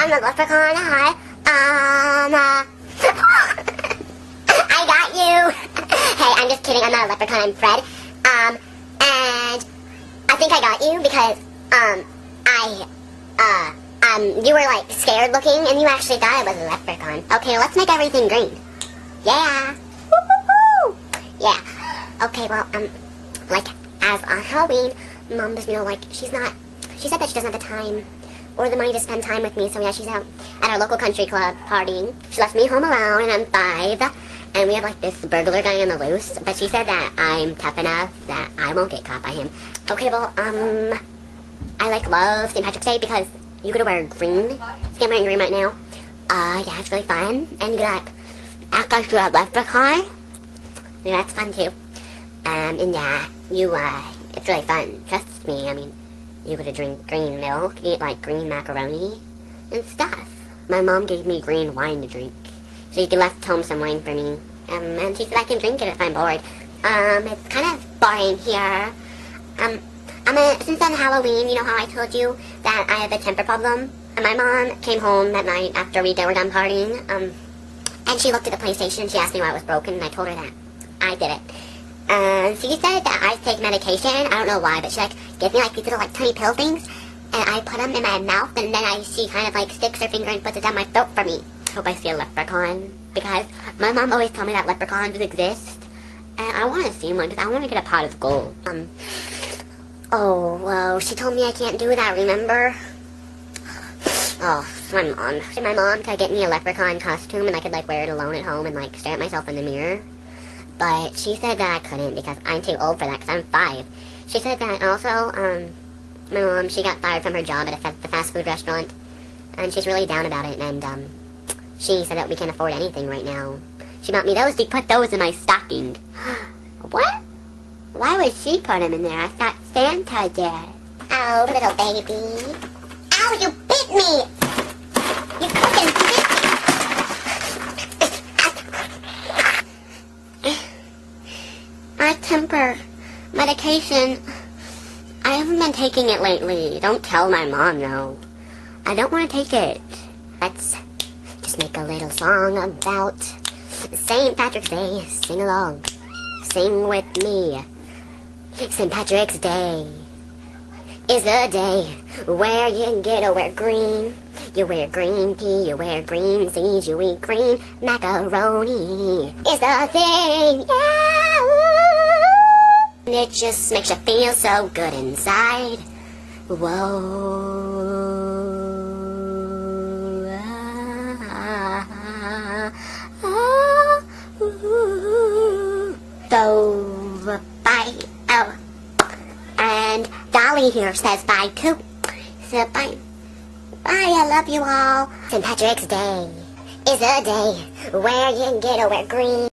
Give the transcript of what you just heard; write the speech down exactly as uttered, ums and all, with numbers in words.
I'm a leprechaun. Hi. Um, uh, I got you. Hey, I'm just kidding. I'm not a leprechaun. I'm Fred. Um, and I think I got you because, um, I, uh, um, you were, like, scared looking, and you actually thought I was a leprechaun. Okay, let's make everything green. Yeah. Woo-hoo-hoo. Yeah. Okay, well, um, like, as on Halloween, Mom does, you know, like, she's not, she said that she doesn't have the time or the money to spend time with me, so yeah, she's out at our local country club partying. She left me home alone, and I'm five, and we have, like, this burglar guy on the loose, but she said that I'm tough enough that I won't get caught by him. Okay, well, um, I, like, love Saint Patrick's Day because you get to wear green. See, I'm wearing green right now. Uh, yeah, it's really fun, and you get, like, act like you're a leprechaun. Yeah, that's fun, too. Um, and yeah, you, uh, it's really fun. Trust me, I mean, you get to drink green milk, eat, like, green macaroni, and stuff. My mom gave me green wine to drink. She left home some wine for me, um, and she said I can drink it if I'm bored. Um, it's kind of boring here. Um, I'm a, since on Halloween, you know how I told you that I have a temper problem? And my mom came home that night after we were done partying, um, and she looked at the PlayStation and she asked me why it was broken, and I told her that I did it. And she said that I take medication. I don't know why, but she, like, gives me, like, these little, like, tiny pill things. And I put them in my mouth, and then I, she kind of, like, sticks her finger and puts it down my throat for me. I hope I see a leprechaun. Because my mom always told me that leprechauns exist. And I want to see one, because I want to get a pot of gold. Um, oh, well, she told me I can't do that, remember? Oh, my mom. My mom could get me a leprechaun costume, and I could, like, wear it alone at home and, like, stare at myself in the mirror. But she said that I couldn't because I'm too old for that because I'm five. She said that also, um, my mom, she got fired from her job at a fa the fast food restaurant. And she's really down about it. And, um, she said that we can't afford anything right now. She bought me those to put those in my stocking. What? Why would she put them in there? I thought Santa did. Oh, little baby. Ow, you bit me! You fucking bit me! My temper medication, I haven't been taking it lately. Don't tell my mom, though. I don't want to take it. Let's just make a little song about Saint Patrick's Day. Sing along. Sing with me. Saint Patrick's Day is a day where you get to wear green. You wear green tea, you wear green seeds, you eat green macaroni. It's the thing, yeah! It just makes you feel so good inside. Whoa. Ah, ah, ooh. So, bye. Oh. And Dolly here says bye too. So, bye. Bye, I love you all. Saint Patrick's Day is a day where you get to wear green.